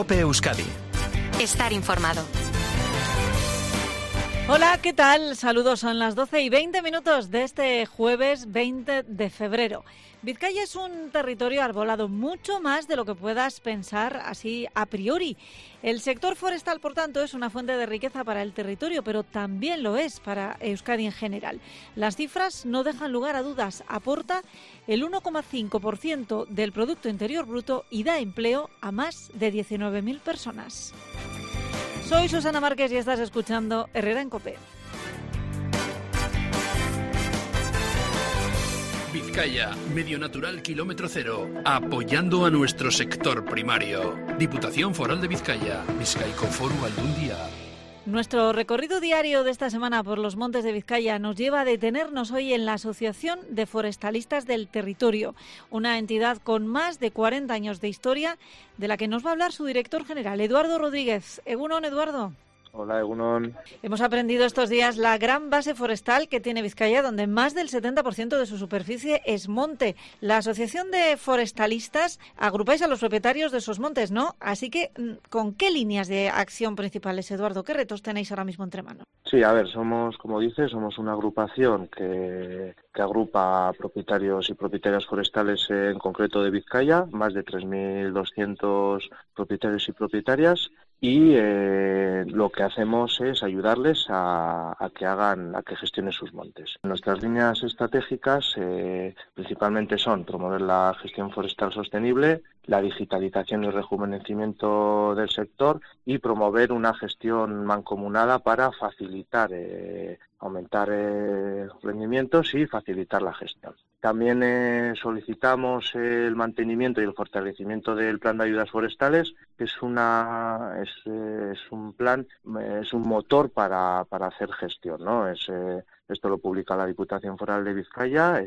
COPE Euskadi. Estar informado. Hola, ¿qué tal? Saludos, son las 12:20 de este jueves 20 de febrero. Vizcaya es un territorio arbolado, mucho más de lo que puedas pensar así a priori. El sector forestal, por tanto, es una fuente de riqueza para el territorio, pero también lo es para Euskadi en general. Las cifras no dejan lugar a dudas. Aporta el 1,5% del Producto Interior Bruto y da empleo a más de 19.000 personas. Soy Susana Márquez y estás escuchando Herrera en COPE. Vizcaya, medio natural kilómetro cero, apoyando a nuestro sector primario. Diputación Foral de Vizcaya, Bizkaiko Foru Aldundia. Nuestro recorrido diario de esta semana por los montes de Vizcaya nos lleva a detenernos hoy en la Asociación de Forestalistas del Territorio, una entidad con más de 40 años de historia, de la que nos va a hablar su director general, Eduardo Rodríguez. Egunon, Eduardo. Hola, Egunon. Hemos aprendido estos días la gran base forestal que tiene Vizcaya, donde más del 70% de su superficie es monte. La Asociación de Forestalistas agrupáis a los propietarios de esos montes, ¿no? Así que, ¿con qué líneas de acción principales, Eduardo? ¿Qué retos tenéis ahora mismo entre manos? Sí, a ver, somos, como dices, somos una agrupación que agrupa a propietarios y propietarias forestales, en concreto de Vizcaya, más de 3.200 propietarios y propietarias. Y lo que hacemos es ayudarles a que gestionen sus montes. Nuestras líneas estratégicas principalmente son promover la gestión forestal sostenible, la digitalización y rejuvenecimiento del sector y promover una gestión mancomunada para facilitar, aumentar rendimientos y facilitar la gestión. También solicitamos el mantenimiento y el fortalecimiento del plan de ayudas forestales, que es un plan, es un motor para hacer gestión, ¿no? Esto lo publica la Diputación Foral de Vizcaya,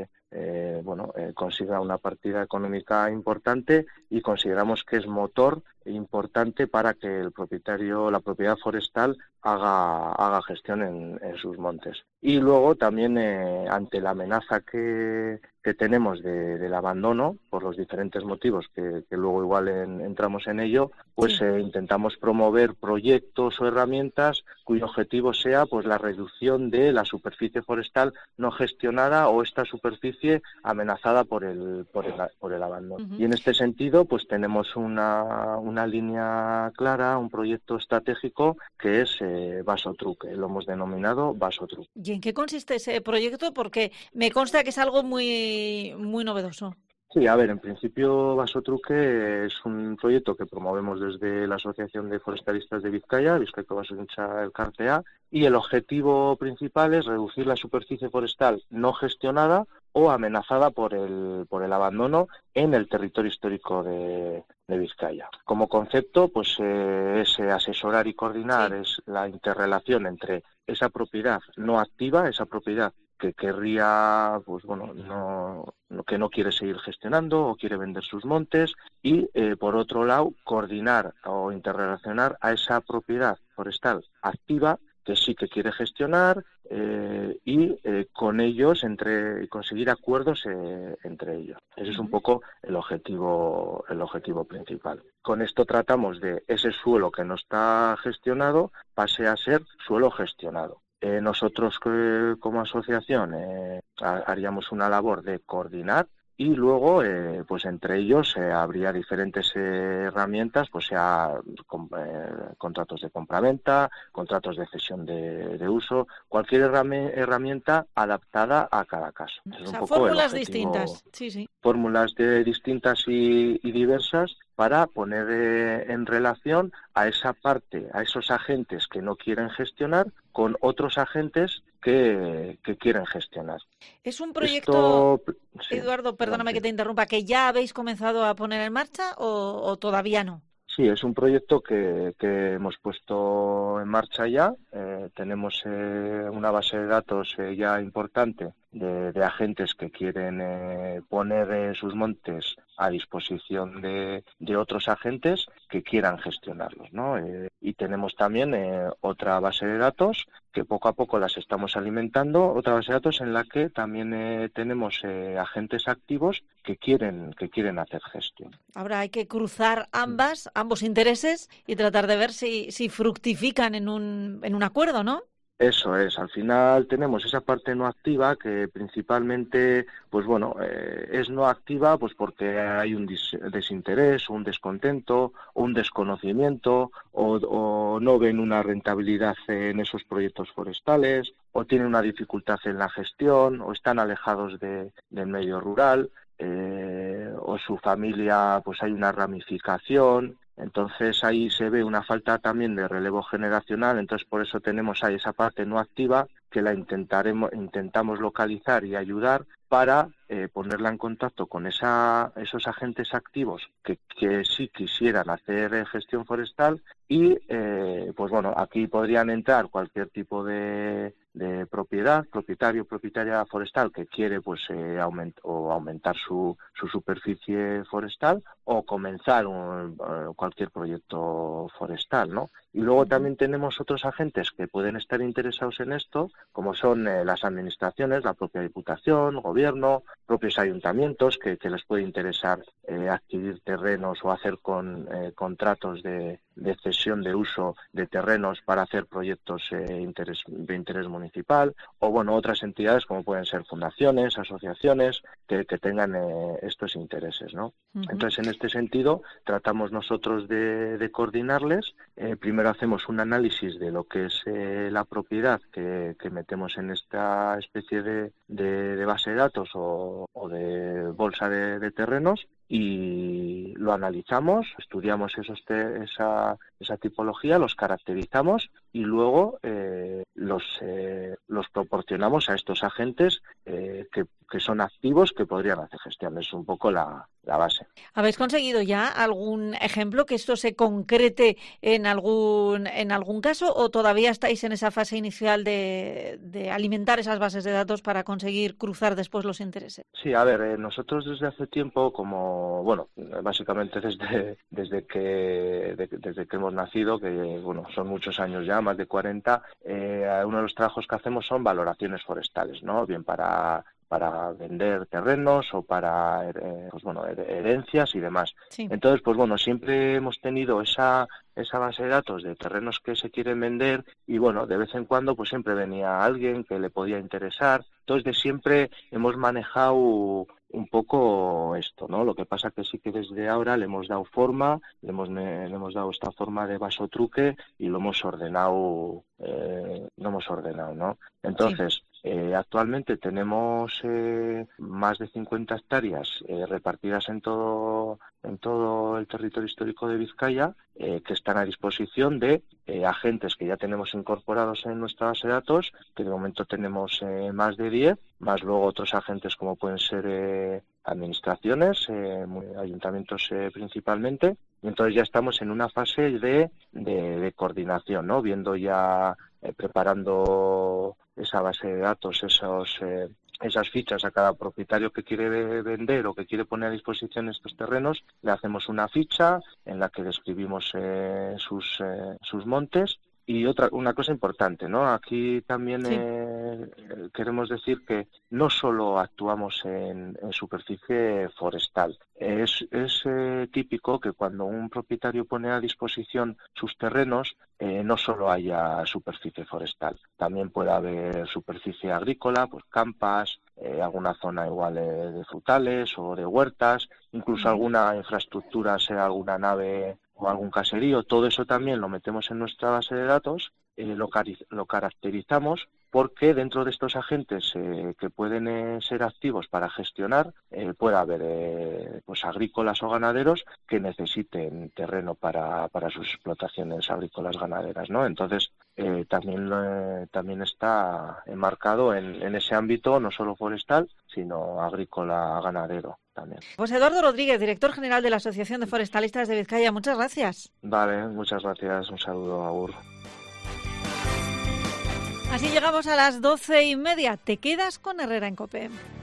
considera una partida económica importante y consideramos que es motor importante para que el propietario, la propiedad forestal, haga gestión en sus montes. Y luego también ante la amenaza que tenemos del abandono, por los diferentes motivos que luego igual entramos en ello, pues intentamos promover proyectos o herramientas cuyo objetivo sea pues la reducción de la superficie forestal no gestionada o esta superficie amenazada por el abandono. Y en este sentido pues tenemos una línea clara, un proyecto estratégico que es Basotruc, lo hemos denominado Basotruc. ¿Y en qué consiste ese proyecto? Porque me consta que es algo muy novedoso. Sí, a ver, en principio Basotruque es un proyecto que promovemos desde la Asociación de Forestalistas de Vizcaya, Bizkaiko Basontza Elkartea, y el objetivo principal es reducir la superficie forestal no gestionada o amenazada por el abandono en el territorio histórico de Vizcaya. Como concepto, pues es asesorar y coordinar, es la interrelación entre esa propiedad no activa, esa propiedad que querría, que no quiere seguir gestionando o quiere vender sus montes y, por otro lado, coordinar o interrelacionar a esa propiedad forestal activa que sí que quiere gestionar y con ellos conseguir acuerdos entre ellos. Ese es un poco el objetivo principal. Con esto tratamos de ese suelo que no está gestionado pase a ser suelo gestionado. Nosotros como asociación haríamos una labor de coordinar y luego pues entre ellos habría diferentes herramientas, pues sea contratos de compraventa, contratos de cesión de uso, cualquier herramienta adaptada a cada caso. O sea, fórmulas distintas. Sí. Fórmulas distintas y diversas para poner en relación a esa parte, a esos agentes que no quieren gestionar con otros agentes que quieren gestionar. ¿Es un proyecto, Eduardo, perdóname que te interrumpa, que ya habéis comenzado a poner en marcha o todavía no? Sí, es un proyecto que hemos puesto en marcha ya. Tenemos una base de datos ya importante de agentes que quieren poner sus montes a disposición de otros agentes que quieran gestionarlos, ¿no? Y tenemos también otra base de datos que poco a poco las estamos alimentando, otra base de datos en la que también tenemos agentes activos que quieren hacer gestión. Ahora hay que cruzar ambos intereses y tratar de ver si fructifican en un acuerdo, ¿no? Eso es, al final tenemos esa parte no activa que principalmente, pues bueno, es no activa pues porque hay un desinterés, un descontento, o un desconocimiento, o no ven una rentabilidad en esos proyectos forestales, o tienen una dificultad en la gestión, o están alejados del medio rural, o su familia, pues hay una ramificación. Entonces ahí se ve una falta también de relevo generacional, entonces por eso tenemos ahí esa parte no activa que la intentamos localizar y ayudar para ponerla en contacto con esos agentes activos que sí quisieran hacer gestión forestal y pues bueno, aquí podrían entrar cualquier tipo de propietaria forestal que quiere pues aumentar su superficie forestal o comenzar cualquier proyecto forestal, ¿no? Y luego también tenemos otros agentes que pueden estar interesados en esto, como son las administraciones, la propia Diputación, Gobierno, propios ayuntamientos que les puede interesar adquirir terrenos o hacer contratos de cesión de uso de terrenos para hacer proyectos de interés municipal, o bueno, otras entidades como pueden ser fundaciones, asociaciones que tengan estos intereses, ¿no? Entonces, en este sentido, tratamos nosotros de coordinarles. Primero hacemos un análisis de lo que es la propiedad que metemos en esta especie de base de datos o de bolsa de terrenos, y lo analizamos, estudiamos esa tipología, los caracterizamos y luego los proporcionamos a estos agentes que son activos que podrían hacer gestión. Es un poco la base. ¿Habéis conseguido ya algún ejemplo que esto se concrete en algún caso o todavía estáis en esa fase inicial de alimentar esas bases de datos para conseguir cruzar después los intereses? Sí, a ver, nosotros desde hace tiempo, básicamente desde que hemos nacido, que bueno, son muchos años ya, más de 40, uno de los trabajos que hacemos son valoraciones forestales, ¿no? Bien para vender terrenos o para herencias y demás. Sí. Entonces, pues bueno, siempre hemos tenido esa base de datos de terrenos que se quieren vender y bueno, de vez en cuando pues siempre venía alguien que le podía interesar. Entonces, de siempre hemos manejado un poco esto, ¿no? Lo que pasa que sí que desde ahora le hemos dado forma, le hemos dado esta forma de vasotruque y lo hemos ordenado, ¿no? Entonces, actualmente tenemos más de 50 hectáreas repartidas en todo el territorio histórico de Vizcaya, que están a disposición de agentes que ya tenemos incorporados en nuestra base de datos, que de momento tenemos más de 10, más luego otros agentes como pueden ser administraciones, ayuntamientos principalmente, y entonces ya estamos en una fase de coordinación, ¿no? Viendo ya, preparando esa base de datos, esas fichas a cada propietario que quiere vender o que quiere poner a disposición estos terrenos, le hacemos una ficha en la que describimos sus montes. Y una cosa importante, ¿no? Aquí también queremos decir que no solo actuamos en superficie forestal. Es típico que cuando un propietario pone a disposición sus terrenos, no solo haya superficie forestal. También puede haber superficie agrícola, pues campas, alguna zona igual de frutales o de huertas, incluso alguna infraestructura, sea alguna nave o algún caserío. Todo eso también lo metemos en nuestra base de datos, lo caracterizamos, porque dentro de estos agentes que pueden ser activos para gestionar, puede haber pues agrícolas o ganaderos que necesiten terreno para sus explotaciones agrícolas ganaderas, ¿no? Entonces también está enmarcado en ese ámbito, no solo forestal, sino agrícola ganadero también. Pues Eduardo Rodríguez, director general de la Asociación de Forestalistas de Vizcaya, muchas gracias. Vale, muchas gracias, un saludo, agur. Así llegamos a las 12:30. Te quedas con Herrera en COPE.